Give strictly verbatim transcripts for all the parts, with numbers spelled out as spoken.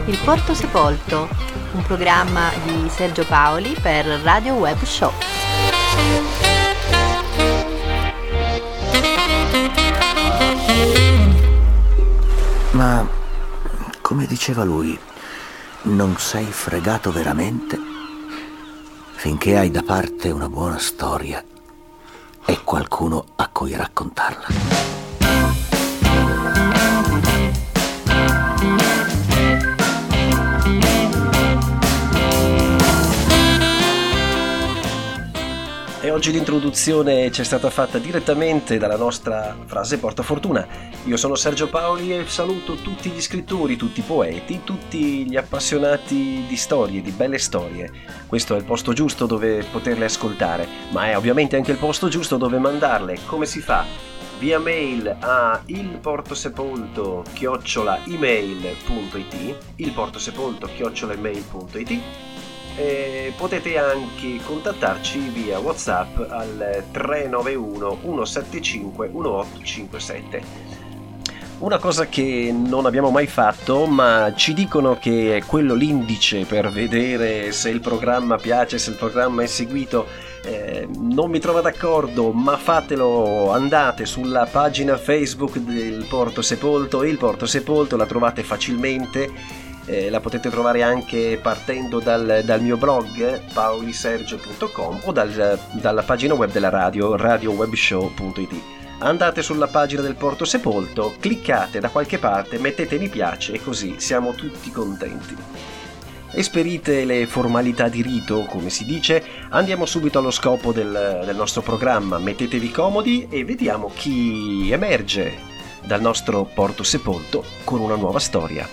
Il Porto Sepolto, un programma di Sergio Paoli per Radio Web Show. Ma, come diceva lui, non sei fregato veramente finché hai da parte una buona storia e qualcuno a cui raccontarla. E oggi l'introduzione ci è stata fatta direttamente dalla nostra frase portafortuna. Io sono Sergio Paoli e saluto tutti gli scrittori, tutti i poeti, tutti gli appassionati di storie, di belle storie. Questo è il posto giusto dove poterle ascoltare, ma è ovviamente anche il posto giusto dove mandarle. Come si fa? Via mail a ilportosepolto chiocciola email punto it, ilportosepolto chiocciola email punto it. E potete anche contattarci via WhatsApp al tre nove uno uno sette cinque uno otto cinque sette. Una cosa che non abbiamo mai fatto, ma ci dicono che è quello l'indice per vedere se il programma piace, se il programma è seguito. Eh, non mi trova d'accordo, ma fatelo, andate sulla pagina Facebook del Porto Sepolto, il Porto Sepolto, la trovate facilmente. Eh, la potete trovare anche partendo dal, dal mio blog paulisergio punto com o dal, dalla pagina web della radio, radio web show punto it. Andate sulla pagina del Porto Sepolto, cliccate da qualche parte, mettete mi piace e così siamo tutti contenti. Esperite le formalità di rito, come si dice, andiamo subito allo scopo del, del nostro programma. Mettetevi comodi e vediamo chi emerge dal nostro Porto Sepolto con una nuova storia.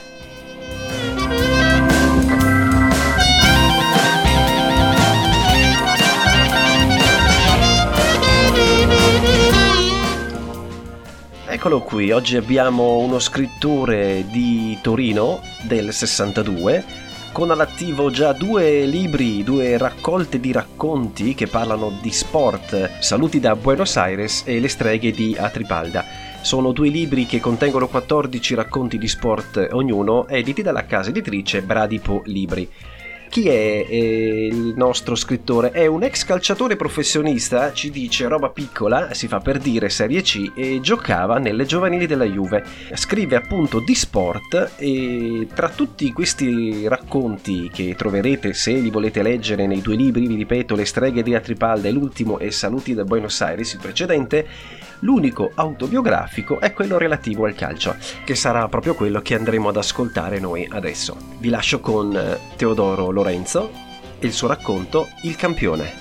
Eccolo qui, oggi abbiamo uno scrittore di Torino del sessantadue, con all'attivo già due libri, due raccolte di racconti che parlano di sport, Saluti da Buenos Aires e Le streghe di Atripalda. Sono due libri che contengono quattordici racconti di sport ognuno, editi dalla casa editrice Bradipo Libri. Chi è eh, il nostro scrittore? È un ex calciatore professionista, ci dice roba piccola, si fa per dire Serie C, e giocava nelle giovanili della Juve. Scrive appunto di sport e tra tutti questi racconti che troverete, se li volete leggere, nei due libri, vi ripeto, Le streghe di Atripalda e l'ultimo è Saluti da Buenos Aires, il precedente, l'unico autobiografico è quello relativo al calcio, che sarà proprio quello che andremo ad ascoltare noi adesso. Vi lascio con Teodoro Lorenzo e il suo racconto Il campione.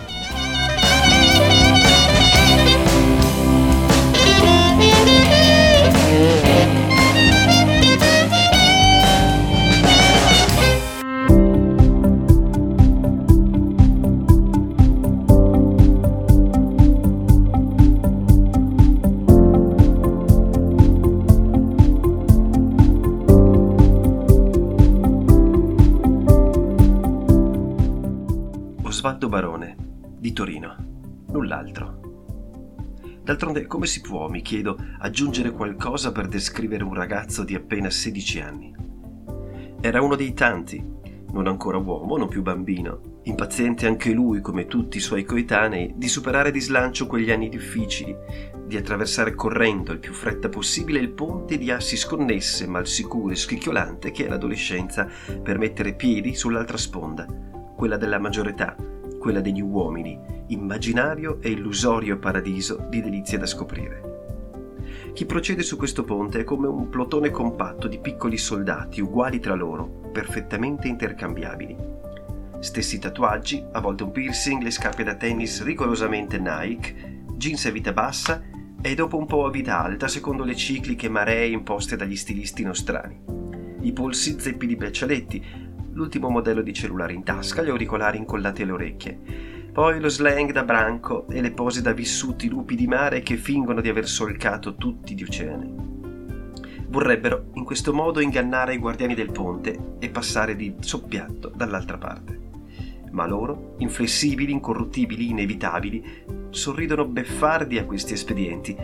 Osvaldo Barone, di Torino, null'altro. D'altronde, come si può, mi chiedo, aggiungere qualcosa per descrivere un ragazzo di appena sedici anni? Era uno dei tanti, non ancora uomo, non più bambino, impaziente anche lui, come tutti i suoi coetanei, di superare di slancio quegli anni difficili, di attraversare correndo il più fretta possibile il ponte di assi sconnesse, mal sicuro e scricchiolante che è l'adolescenza, per mettere piedi sull'altra sponda, quella della maggiore età, quella degli uomini, immaginario e illusorio paradiso di delizie da scoprire. Chi procede su questo ponte è come un plotone compatto di piccoli soldati uguali tra loro, perfettamente intercambiabili. Stessi tatuaggi, a volte un piercing, le scarpe da tennis rigorosamente Nike, jeans a vita bassa e dopo un po' a vita alta secondo le cicliche maree imposte dagli stilisti nostrani. I polsi zeppi di braccialetti, l'ultimo modello di cellulare in tasca, gli auricolari incollati alle orecchie. Poi lo slang da branco e le pose da vissuti lupi di mare che fingono di aver solcato tutti gli oceani. Vorrebbero in questo modo ingannare i guardiani del ponte e passare di soppiatto dall'altra parte. Ma loro, inflessibili, incorruttibili, inevitabili, sorridono beffardi a questi espedienti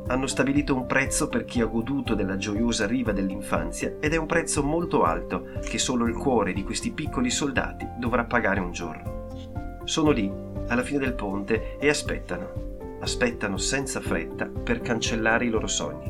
hanno stabilito un prezzo per chi ha goduto della gioiosa riva dell'infanzia ed è un prezzo molto alto che solo il cuore di questi piccoli soldati dovrà pagare un giorno. Sono lì, alla fine del ponte, e aspettano, aspettano senza fretta per cancellare i loro sogni.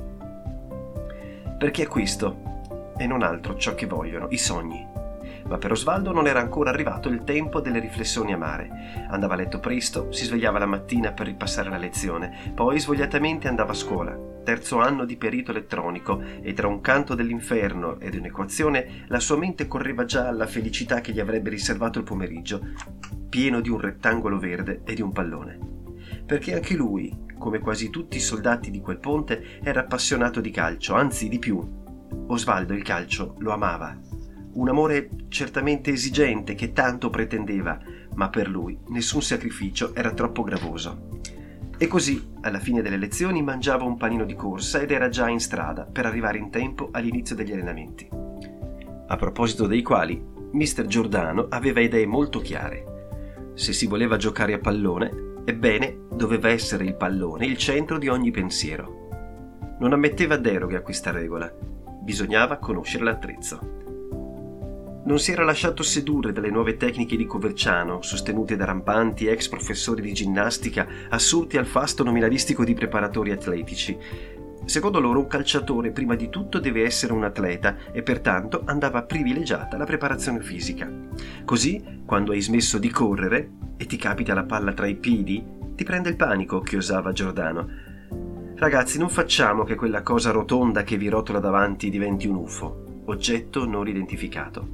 Perché è questo, e non altro, ciò che vogliono, i sogni. Ma per Osvaldo non era ancora arrivato il tempo delle riflessioni amare. Andava a letto presto, si svegliava la mattina per ripassare la lezione, poi svogliatamente andava a scuola, terzo anno di perito elettronico, e tra un canto dell'inferno ed un'equazione la sua mente correva già alla felicità che gli avrebbe riservato il pomeriggio, pieno di un rettangolo verde e di un pallone. Perché anche lui, come quasi tutti i soldati di quel ponte, era appassionato di calcio, anzi di più. Osvaldo il calcio lo amava. Un amore certamente esigente che tanto pretendeva, ma per lui nessun sacrificio era troppo gravoso. E così, alla fine delle lezioni, mangiava un panino di corsa ed era già in strada per arrivare in tempo all'inizio degli allenamenti. A proposito dei quali, mister Giordano aveva idee molto chiare. Se si voleva giocare a pallone, ebbene, doveva essere il pallone il centro di ogni pensiero. Non ammetteva deroghe a questa regola. Bisognava conoscere l'attrezzo. Non si era lasciato sedurre dalle nuove tecniche di Coverciano, sostenute da rampanti ex professori di ginnastica assurti al fasto nominalistico di preparatori atletici. Secondo loro un calciatore prima di tutto deve essere un atleta e pertanto andava privilegiata la preparazione fisica. Così, quando hai smesso di correre e ti capita la palla tra i piedi, ti prende il panico, che osava Giordano. Ragazzi, non facciamo che quella cosa rotonda che vi rotola davanti diventi un U F O. Oggetto non identificato.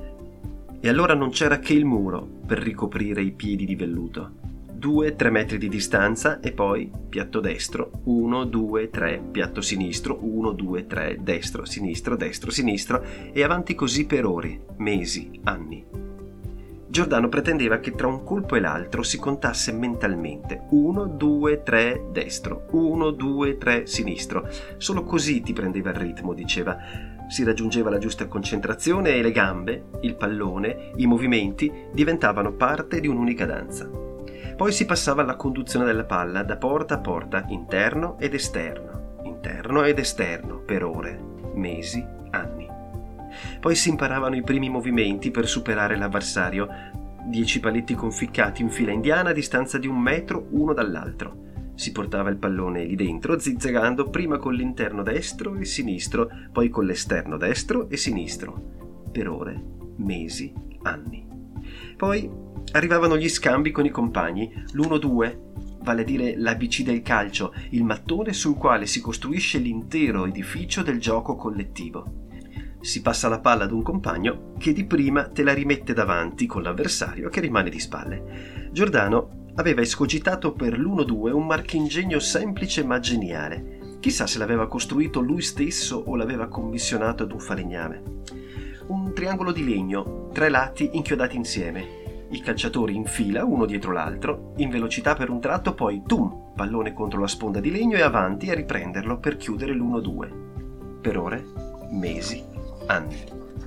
E allora non c'era che il muro per ricoprire i piedi di velluto. Due, tre metri di distanza e poi piatto destro, uno, due, tre, piatto sinistro, uno, due, tre, destro, sinistro, destro, sinistro e avanti così per ore, mesi, anni. Giordano pretendeva che tra un colpo e l'altro si contasse mentalmente uno, due, tre, destro, uno, due, tre, sinistro. Solo così ti prendeva il ritmo, diceva. Si raggiungeva la giusta concentrazione e le gambe, il pallone, i movimenti diventavano parte di un'unica danza. Poi si passava alla conduzione della palla da porta a porta, interno ed esterno, interno ed esterno, per ore, mesi, anni. Poi si imparavano i primi movimenti per superare l'avversario, dieci paletti conficcati in fila indiana a distanza di un metro uno dall'altro. Si portava il pallone lì dentro, zizzagando prima con l'interno destro e sinistro, poi con l'esterno destro e sinistro, per ore, mesi, anni. Poi arrivavano gli scambi con i compagni, l'uno due, vale a dire l'A B C del calcio, il mattone sul quale si costruisce l'intero edificio del gioco collettivo. Si passa la palla ad un compagno che di prima te la rimette davanti con l'avversario che rimane di spalle. Giordano aveva escogitato per l'uno due un marchingegno semplice ma geniale. Chissà se l'aveva costruito lui stesso o l'aveva commissionato ad un falegname. Un triangolo di legno, tre lati inchiodati insieme. I calciatori in fila, uno dietro l'altro, in velocità per un tratto, poi tum, pallone contro la sponda di legno e avanti a riprenderlo per chiudere l'uno due. Per ore, mesi, anni.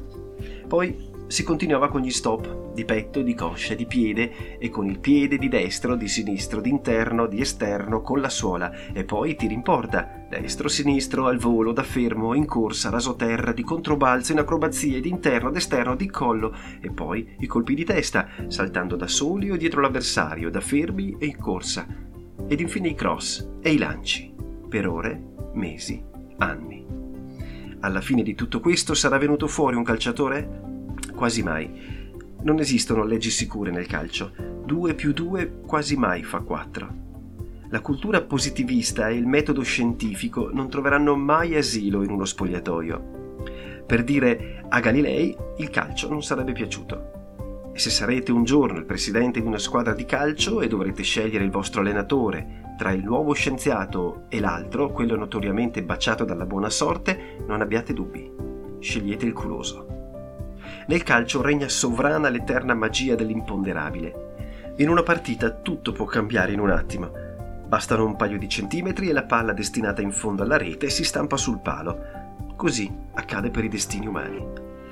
Poi si continuava con gli stop, di petto, di coscia, di piede e con il piede di destro, di sinistro, di interno, di esterno, con la suola e poi tiri in porta, destro, sinistro, al volo, da fermo, in corsa, rasoterra, di controbalzo, in acrobazie, di interno, d'esterno, di collo e poi i colpi di testa, saltando da soli o dietro l'avversario, da fermi e in corsa ed infine i cross e i lanci, per ore, mesi, anni. Alla fine di tutto questo sarà venuto fuori un calciatore? Quasi mai. Non esistono leggi sicure nel calcio. Due più due quasi mai fa quattro. La cultura positivista e il metodo scientifico non troveranno mai asilo in uno spogliatoio. Per dire a Galilei il calcio non sarebbe piaciuto. E se sarete un giorno il presidente di una squadra di calcio e dovrete scegliere il vostro allenatore tra il nuovo scienziato e l'altro, quello notoriamente baciato dalla buona sorte, non abbiate dubbi. Scegliete il culoso. Nel calcio regna sovrana l'eterna magia dell'imponderabile. In una partita tutto può cambiare in un attimo. Bastano un paio di centimetri e la palla destinata in fondo alla rete si stampa sul palo. Così accade per i destini umani.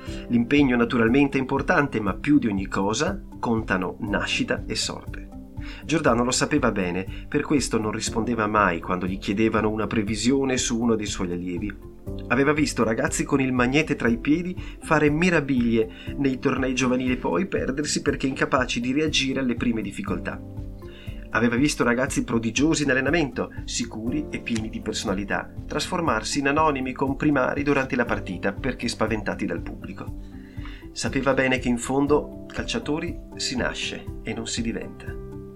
L'impegno naturalmente è importante, ma più di ogni cosa contano nascita e sorte. Giordano lo sapeva bene, per questo non rispondeva mai quando gli chiedevano una previsione su uno dei suoi allievi. Aveva visto ragazzi con il magnete tra i piedi fare meraviglie nei tornei giovanili e poi perdersi perché incapaci di reagire alle prime difficoltà. Aveva visto ragazzi prodigiosi in allenamento, sicuri e pieni di personalità, trasformarsi in anonimi comprimari durante la partita perché spaventati dal pubblico. Sapeva bene che in fondo calciatori si nasce e non si diventa.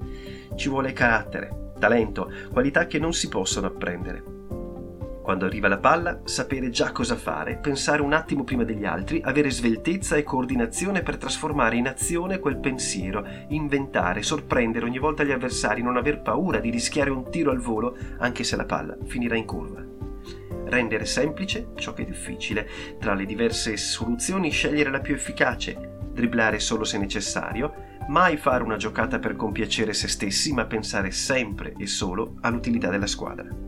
Ci vuole carattere, talento, qualità che non si possono apprendere. Quando arriva la palla, sapere già cosa fare, pensare un attimo prima degli altri, avere sveltezza e coordinazione per trasformare in azione quel pensiero, inventare, sorprendere ogni volta gli avversari, non aver paura di rischiare un tiro al volo anche se la palla finirà in curva. Rendere semplice ciò che è difficile, tra le diverse soluzioni scegliere la più efficace, dribblare solo se necessario, mai fare una giocata per compiacere se stessi, ma pensare sempre e solo all'utilità della squadra.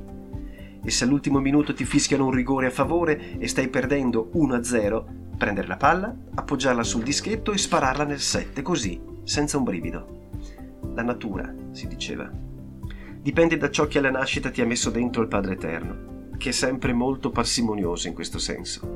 E se all'ultimo minuto ti fischiano un rigore a favore e stai perdendo uno a zero, prendere la palla, appoggiarla sul dischetto e spararla nel sette, così, senza un brivido. La natura, si diceva. Dipende da ciò che alla nascita ti ha messo dentro il Padre Eterno, che è sempre molto parsimonioso in questo senso.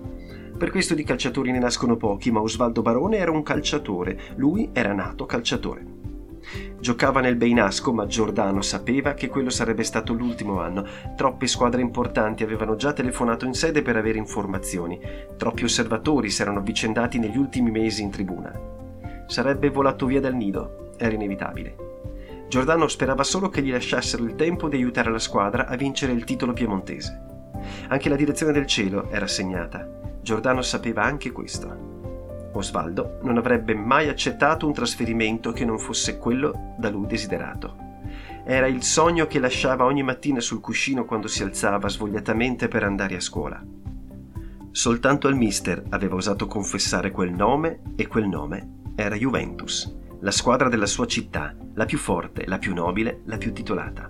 Per questo di calciatori ne nascono pochi, ma Osvaldo Barone era un calciatore, lui era nato calciatore. Giocava nel Beinasco, ma Giordano sapeva che quello sarebbe stato l'ultimo anno. Troppe squadre importanti avevano già telefonato in sede per avere informazioni. Troppi osservatori si erano avvicendati negli ultimi mesi in tribuna. Sarebbe volato via dal nido, era inevitabile. Giordano sperava solo che gli lasciassero il tempo di aiutare la squadra a vincere il titolo piemontese. Anche la direzione del cielo era segnata. Giordano sapeva anche questo. Osvaldo non avrebbe mai accettato un trasferimento che non fosse quello da lui desiderato. Era il sogno che lasciava ogni mattina sul cuscino quando si alzava svogliatamente per andare a scuola. Soltanto al mister aveva osato confessare quel nome e quel nome era Juventus, la squadra della sua città, la più forte, la più nobile, la più titolata.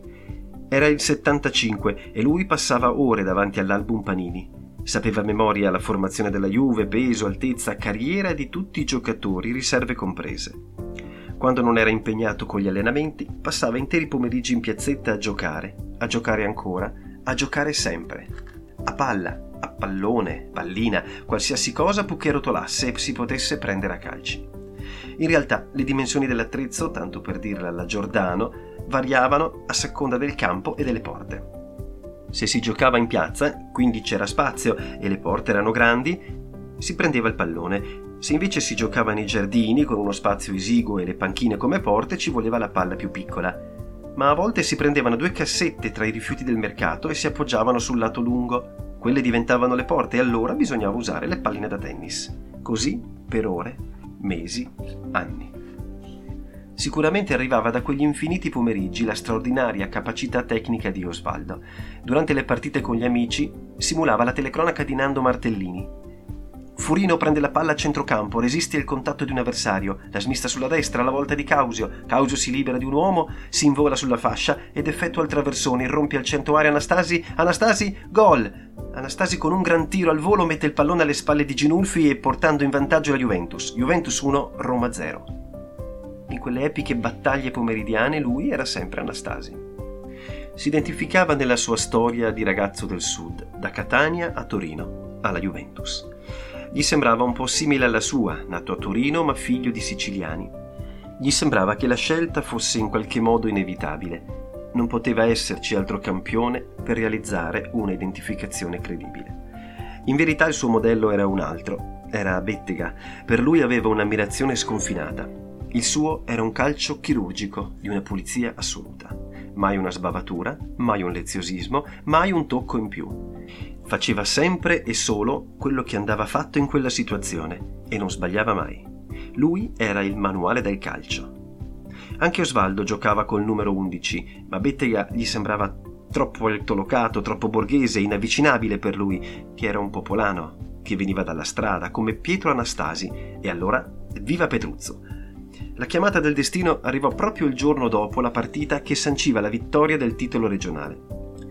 Era il settantacinque e lui passava ore davanti all'album Panini. Sapeva a memoria la formazione della Juve, peso, altezza, carriera di tutti i giocatori, riserve comprese. Quando non era impegnato con gli allenamenti, passava interi pomeriggi in piazzetta a giocare, a giocare ancora, a giocare sempre. A palla, a pallone, pallina, qualsiasi cosa purché rotolasse e si potesse prendere a calci. In realtà le dimensioni dell'attrezzo, tanto per dirla alla Giordano, variavano a seconda del campo e delle porte. Se si giocava in piazza, quindi c'era spazio e le porte erano grandi, si prendeva il pallone. Se invece si giocava nei giardini con uno spazio esiguo e le panchine come porte, ci voleva la palla più piccola. Ma a volte si prendevano due cassette tra i rifiuti del mercato e si appoggiavano sul lato lungo. Quelle diventavano le porte e allora bisognava usare le palline da tennis. Così per ore, mesi, anni. Sicuramente arrivava da quegli infiniti pomeriggi la straordinaria capacità tecnica di Osvaldo. Durante le partite con gli amici simulava la telecronaca di Nando Martellini. Furino prende la palla a centrocampo, resiste il contatto di un avversario, la smista sulla destra alla volta di Causio. Causio si libera di un uomo, si invola sulla fascia ed effettua il traversone, irrompe al centro area Anastasi, Anastasi, gol! Anastasi con un gran tiro al volo mette il pallone alle spalle di Ginulfi e portando in vantaggio la Juventus. Juventus uno, Roma zero. In quelle epiche battaglie pomeridiane lui era sempre Anastasi. Si identificava nella sua storia di ragazzo del sud, da Catania a Torino, alla Juventus. Gli sembrava un po' simile alla sua, nato a Torino ma figlio di siciliani. Gli sembrava che la scelta fosse in qualche modo inevitabile. Non poteva esserci altro campione per realizzare una identificazione credibile. In verità il suo modello era un altro, era Bettega. Per lui aveva un'ammirazione sconfinata. Il suo era un calcio chirurgico di una pulizia assoluta. Mai una sbavatura, mai un leziosismo, mai un tocco in più. Faceva sempre e solo quello che andava fatto in quella situazione e non sbagliava mai. Lui era il manuale del calcio. Anche Osvaldo giocava col numero undici, ma Bettega gli sembrava troppo altolocato, troppo borghese, inavvicinabile per lui, che era un popolano, che veniva dalla strada, come Pietro Anastasi, e allora viva Petruzzo! La chiamata del destino arrivò proprio il giorno dopo la partita che sanciva la vittoria del titolo regionale.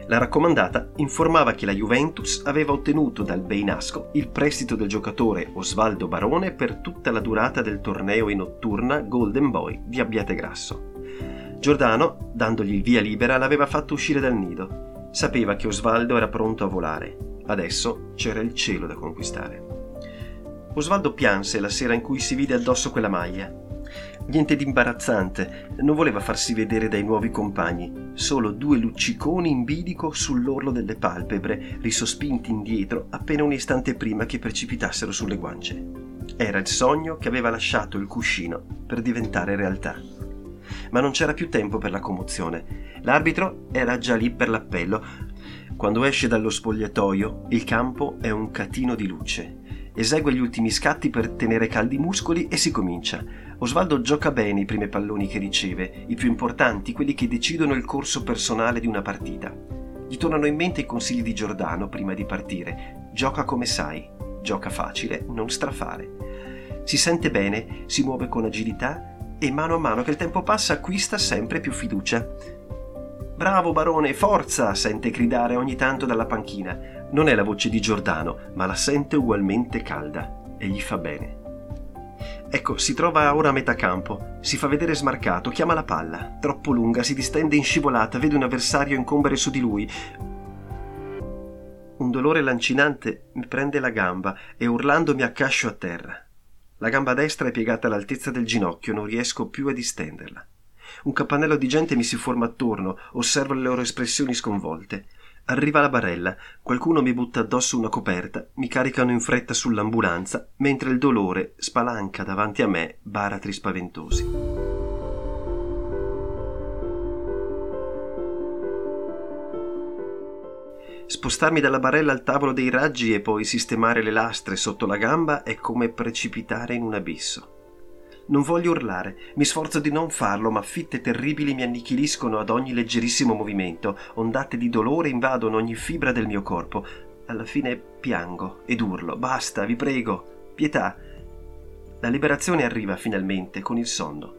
La raccomandata informava che la Juventus aveva ottenuto dal Beinasco il prestito del giocatore Osvaldo Barone per tutta la durata del torneo in notturna Golden Boy di Abbiategrasso. Giordano, dandogli il via libera, l'aveva fatto uscire dal nido. Sapeva che Osvaldo era pronto a volare. Adesso c'era il cielo da conquistare. Osvaldo pianse la sera in cui si vide addosso quella maglia. Niente di imbarazzante, non voleva farsi vedere dai nuovi compagni, solo due lucciconi in bilico sull'orlo delle palpebre, risospinti indietro appena un istante prima che precipitassero sulle guance. Era il sogno che aveva lasciato il cuscino per diventare realtà. Ma non c'era più tempo per la commozione. L'arbitro era già lì per l'appello. Quando esce dallo spogliatoio, il campo è un catino di luce. Esegue gli ultimi scatti per tenere caldi i muscoli e si comincia. Osvaldo gioca bene i primi palloni che riceve, i più importanti, quelli che decidono il corso personale di una partita. Gli tornano in mente i consigli di Giordano prima di partire. Gioca come sai, gioca facile, non strafare. Si sente bene, si muove con agilità e mano a mano che il tempo passa acquista sempre più fiducia. «Bravo Barone, forza!» sente gridare ogni tanto dalla panchina. Non è la voce di Giordano, ma la sente ugualmente calda e gli fa bene. Ecco, si trova ora a metà campo, si fa vedere smarcato, chiama la palla, troppo lunga, si distende in scivolata, vede un avversario incombere su di lui. Un dolore lancinante mi prende la gamba e urlando mi accascio a terra. La gamba destra è piegata all'altezza del ginocchio, non riesco più a distenderla. Un capannello di gente mi si forma attorno, osservo le loro espressioni sconvolte. Arriva la barella, qualcuno mi butta addosso una coperta, mi caricano in fretta sull'ambulanza, mentre il dolore spalanca davanti a me baratri spaventosi. Spostarmi dalla barella al tavolo dei raggi e poi sistemare le lastre sotto la gamba è come precipitare in un abisso. Non voglio urlare, mi sforzo di non farlo, ma fitte terribili mi annichiliscono ad ogni leggerissimo movimento, ondate di dolore invadono ogni fibra del mio corpo. Alla fine piango ed urlo: «Basta, vi prego, pietà!» La liberazione arriva finalmente con il sonno.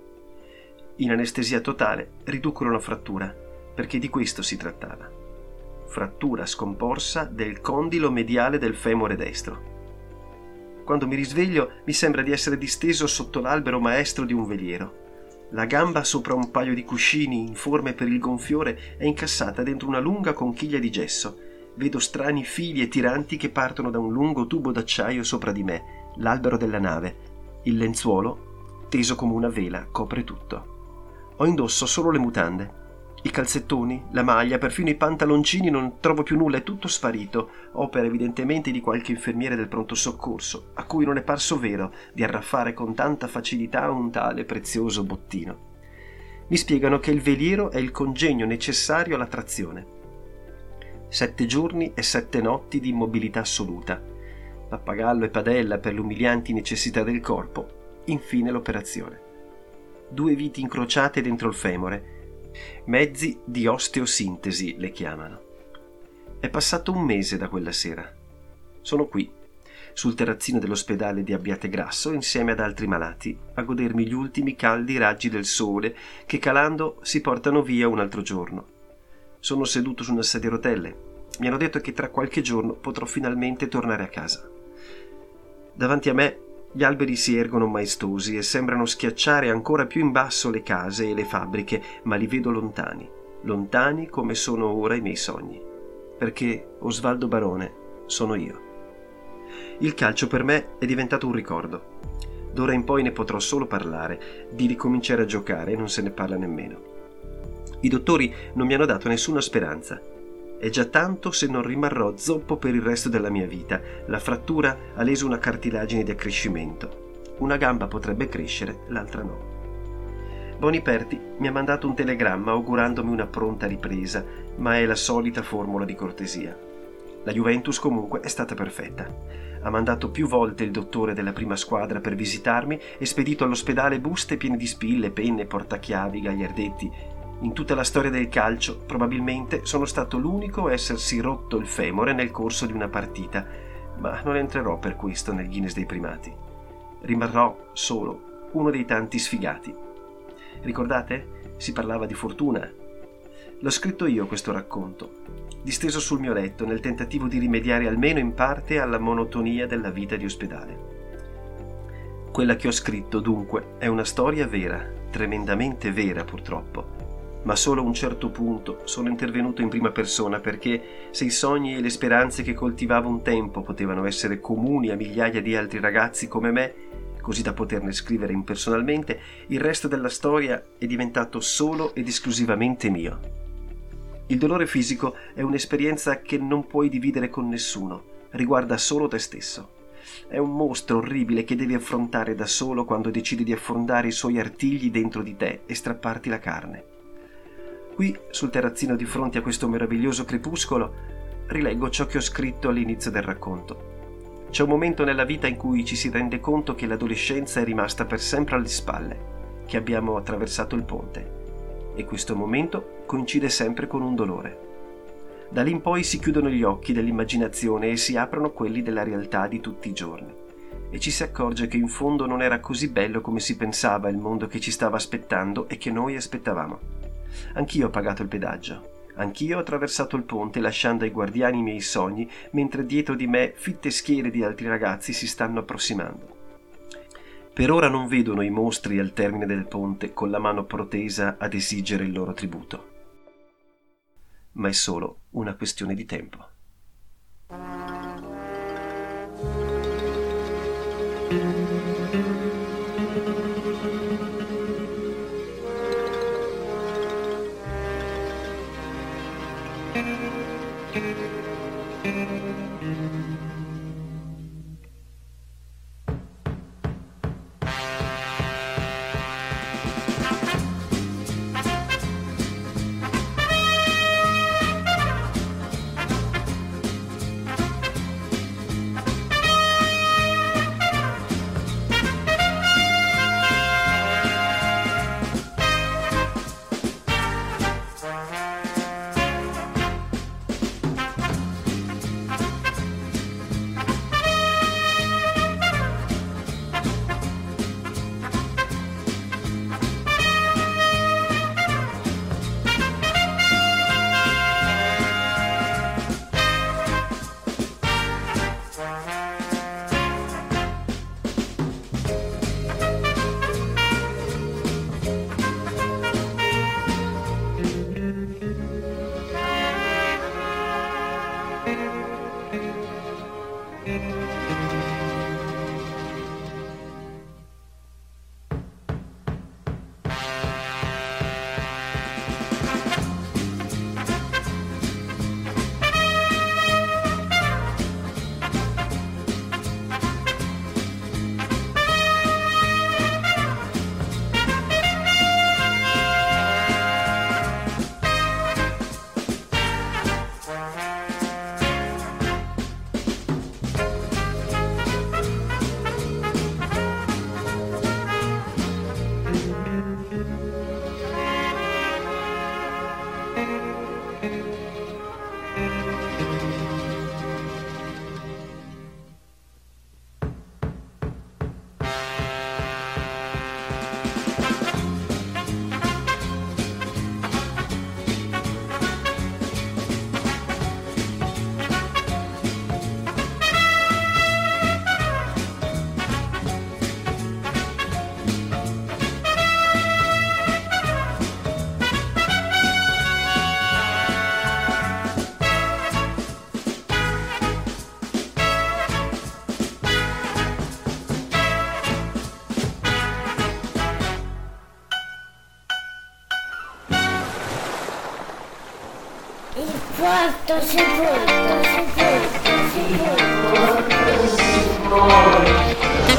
In anestesia totale riducono la frattura, perché di questo si trattava. Frattura scomporsa del condilo mediale del femore destro. Quando mi risveglio mi sembra di essere disteso sotto l'albero maestro di un veliero. La gamba sopra un paio di cuscini informe per il gonfiore è incassata dentro una lunga conchiglia di gesso. Vedo strani fili e tiranti che partono da un lungo tubo d'acciaio sopra di me, l'albero della nave. Il lenzuolo, teso come una vela, copre tutto. Ho indosso solo le mutande. I calzettoni, la maglia, perfino i pantaloncini, non trovo più nulla, è tutto sparito, opera evidentemente di qualche infermiere del pronto soccorso, a cui non è parso vero di arraffare con tanta facilità un tale prezioso bottino. Mi spiegano che il veliero è il congegno necessario alla trazione. Sette giorni e sette notti di immobilità assoluta, pappagallo e padella per le umilianti necessità del corpo, infine l'operazione. Due viti incrociate dentro il femore, mezzi di osteosintesi le chiamano. È passato un mese da quella sera. Sono qui, sul terrazzino dell'ospedale di Abbiategrasso, insieme ad altri malati, a godermi gli ultimi caldi raggi del sole che calando si portano via un altro giorno. Sono seduto su una sedia a rotelle. Mi hanno detto che tra qualche giorno potrò finalmente tornare a casa. Davanti a me gli alberi si ergono maestosi e sembrano schiacciare ancora più in basso le case e le fabbriche, ma li vedo lontani, lontani come sono ora i miei sogni, perché Osvaldo Barone sono io. Il calcio per me è diventato un ricordo. D'ora in poi ne potrò solo parlare, di ricominciare a giocare non se ne parla nemmeno. I dottori non mi hanno dato nessuna speranza. È già tanto se non rimarrò zoppo per il resto della mia vita. La frattura ha leso una cartilagine di accrescimento. Una gamba potrebbe crescere, l'altra no. Boniperti mi ha mandato un telegramma augurandomi una pronta ripresa, ma è la solita formula di cortesia. La Juventus comunque è stata perfetta. Ha mandato più volte il dottore della prima squadra per visitarmi e spedito all'ospedale buste piene di spille, penne, portachiavi, gagliardetti. In tutta la storia del calcio, probabilmente sono stato l'unico a essersi rotto il femore nel corso di una partita, ma non entrerò per questo nel Guinness dei primati. Rimarrò solo uno dei tanti sfigati. Ricordate? Si parlava di fortuna. L'ho scritto io questo racconto, disteso sul mio letto nel tentativo di rimediare almeno in parte alla monotonia della vita di ospedale. Quella che ho scritto, dunque, è una storia vera, tremendamente vera purtroppo, ma solo a un certo punto sono intervenuto in prima persona perché se i sogni e le speranze che coltivavo un tempo potevano essere comuni a migliaia di altri ragazzi come me, così da poterne scrivere impersonalmente, il resto della storia è diventato solo ed esclusivamente mio. Il dolore fisico è un'esperienza che non puoi dividere con nessuno, riguarda solo te stesso. È un mostro orribile che devi affrontare da solo quando decidi di affondare i suoi artigli dentro di te e strapparti la carne. Qui, sul terrazzino di fronte a questo meraviglioso crepuscolo, rileggo ciò che ho scritto all'inizio del racconto. C'è un momento nella vita in cui ci si rende conto che l'adolescenza è rimasta per sempre alle spalle, che abbiamo attraversato il ponte, e questo momento coincide sempre con un dolore. Da lì in poi si chiudono gli occhi dell'immaginazione e si aprono quelli della realtà di tutti i giorni, e ci si accorge che in fondo non era così bello come si pensava il mondo che ci stava aspettando e che noi aspettavamo. Anch'io ho pagato il pedaggio, anch'io ho attraversato il ponte lasciando ai guardiani i miei sogni, mentre dietro di me fitte schiere di altri ragazzi si stanno approssimando. Per ora non vedono i mostri al termine del ponte con la mano protesa ad esigere il loro tributo. Ma è solo una questione di tempo. Quarto sepolto, sepolto, sepolto, sepolto.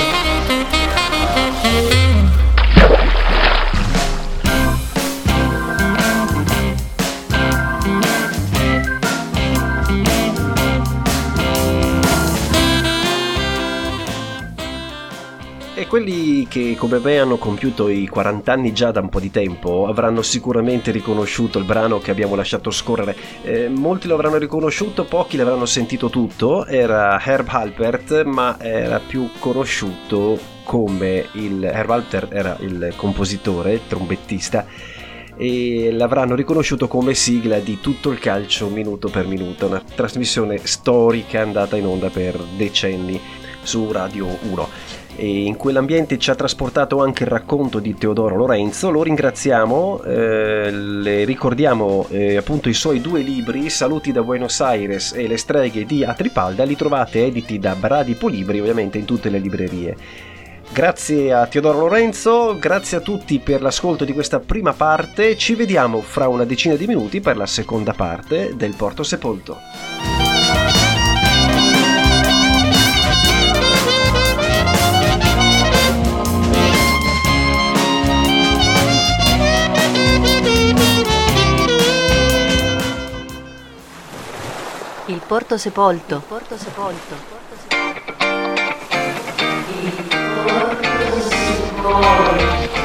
E quelli che come me hanno compiuto i quaranta anni già da un po' di tempo avranno sicuramente riconosciuto il brano che abbiamo lasciato scorrere. Eh, molti lo avranno riconosciuto, pochi l'avranno sentito tutto. Era Herb Alpert, ma era più conosciuto come il Herb Alpert era il compositore, il trombettista, e l'avranno riconosciuto come sigla di Tutto il calcio minuto per minuto, una trasmissione storica andata in onda per decenni su Radio uno. E in quell'ambiente ci ha trasportato anche il racconto di Teodoro Lorenzo. Lo ringraziamo, eh, le ricordiamo eh, appunto i suoi due libri, Saluti da Buenos Aires e Le streghe di Atripalda, li trovate editi da Bradipo Libri, ovviamente in tutte le librerie. Grazie a Teodoro Lorenzo, grazie a tutti per l'ascolto di questa prima parte, ci vediamo fra una decina di minuti per la seconda parte del Porto Sepolto. Il Porto Sepolto. Il Porto Sepolto. Il Porto Sepolto.